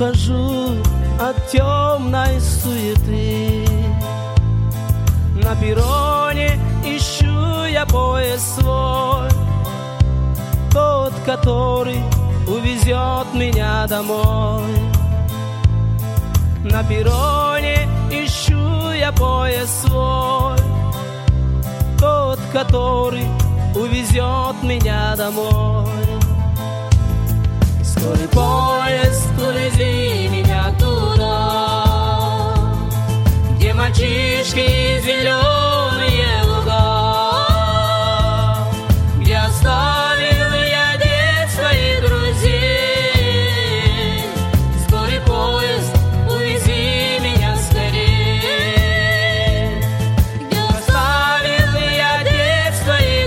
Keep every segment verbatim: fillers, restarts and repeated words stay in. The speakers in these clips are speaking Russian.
ухожу от темной суеты. На перроне ищу я поезд свой, тот, который увезет меня домой. На перроне ищу я поезд свой, тот, который увезет меня домой. Скорый поезд, увези меня туда, где мальчишки и зеленые луга, где оставил я детство и друзей. Скорый поезд, увези меня скорее, где оставил я детство и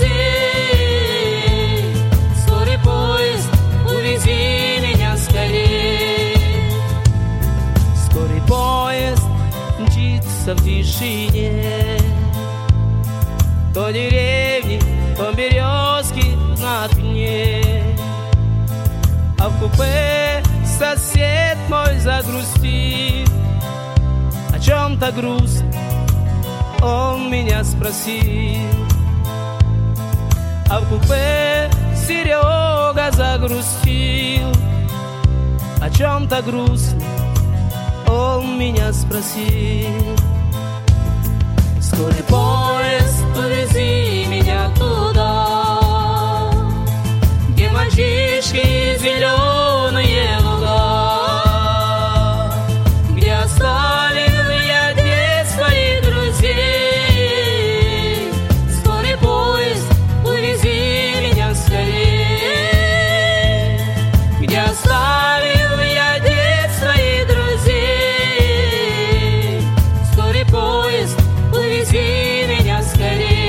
друзей. Скорый поезд, увези меня скорее. Скорый поезд мчится в тишине, то деревни, то березки на окне. А в купе сосед мой загрустил, о чем-то грустно он меня спросил. А в купе Серега загрустил, о чем-то грустно он меня спросил. Скорый поезд, увези меня туда, где мальчишки и зеленые луга, где оставил я детство и друзей. Скорый поезд, увези меня скорее, где оставил я детство и друзей. Скорый поезд, увези меня скорее.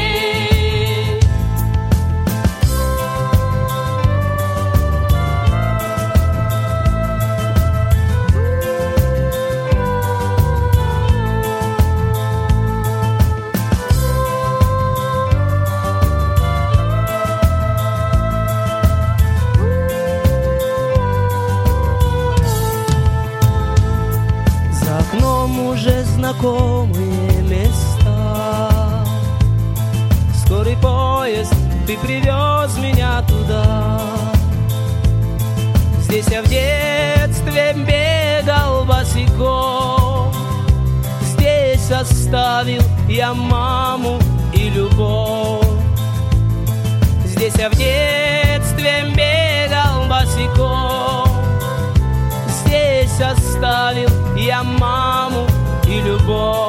За окном уже знакомые места. Скорый поезд, ты привез меня туда. Здесь я в детстве бегал босиком, здесь оставил я маму и любовь. Здесь я в детстве бегал босиком, здесь оставил я маму и любовь.